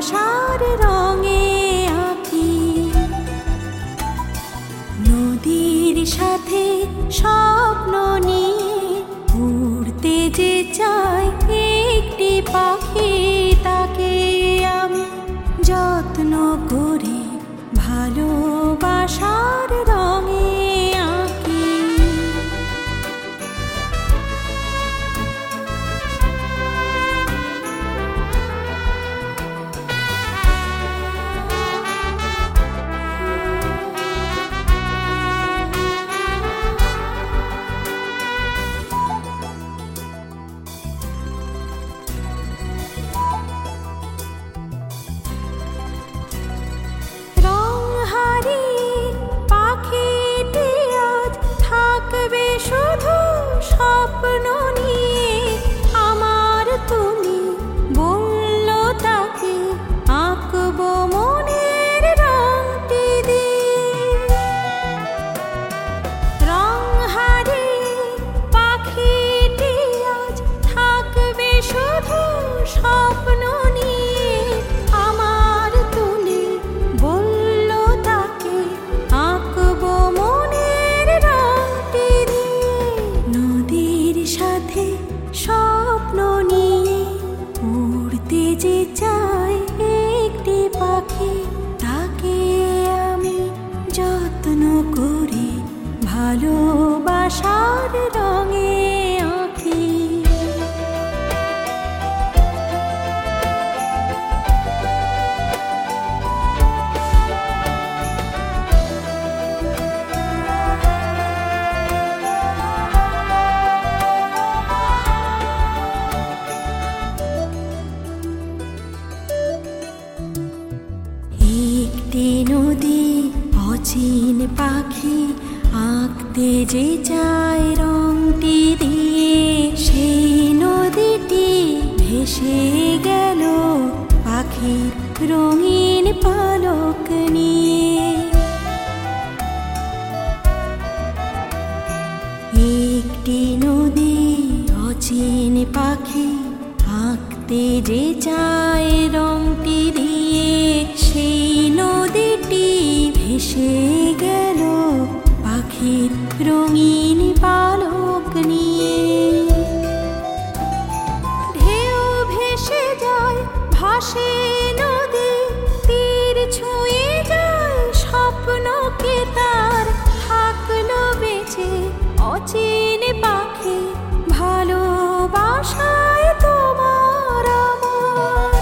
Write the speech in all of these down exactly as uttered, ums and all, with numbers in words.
ভালোবাসার রঙে আঁকি। নদীর সাথে স্বপ্ন নিয়ে উড়তে যে চাই একটি পাখি, তাকে আমি যত্ন করে ভালোবাসার রঙে আঁকি। শুধু স্বপ্ন নিয়ে আমার তুমি বলল তাকে আঁকবো মনের রংটি দিয়ে। রং হারিয়ে পাখিটি আজ থাকবে শুধু স্বপ্ন নিয়ে আমার তুমি বলল তাকে আঁকবো মনের রংটি দিয়ে। নদীর সাথে স্বপ্ন নিয়ে উড়তে যে চাই একটি পাখি, তাকে আমি যত্ন করে ভালোবাসার রঙে আঁকি। একটি নদী অচিন পাখি আঁকতে যে চায় রংটি দিয়ে, সেই নদীটি ভেসে গেল পাখির রঙিন পালক নিয়ে। একটি নদী অচিন পাখি আঁকতে যে চায় রংটি দিয়ে, সেই নদীটি ভেসে গেল পাখির রঙিন পালক নিয়ে। ঢেউ ভেসে যায় ভাসে নদী, তীর ছুঁয়ে যায় স্বপ্নকে তার, থাকলো বেঁচে অচিন পাখি ভালোবাসায় তোমার আমার।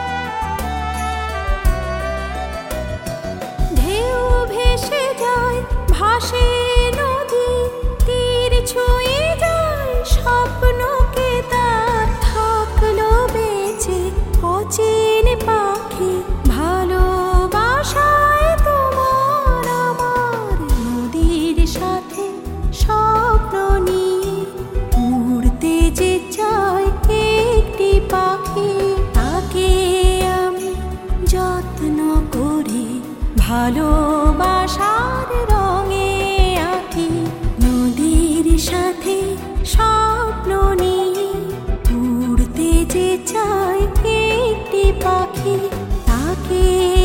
ঢেউ ভেসে যায় ভাসে নদী, তীর ছুঁয়ে যায় স্বপ্নকে তার, থাকলো বেঁচে অচিন পাখি ভালোবাসায় তোমার আমার। নদীর সাথে স্বপ্ন নিয়ে উড়তে যে চাই একটি পাখি, তাকে আমি যত্ন করে ভালোবাসার রঙে আঁকি। নদীর সাথে স্বপ্ন নিয়ে উড়তে যে চাই একটি পাখি, তাকে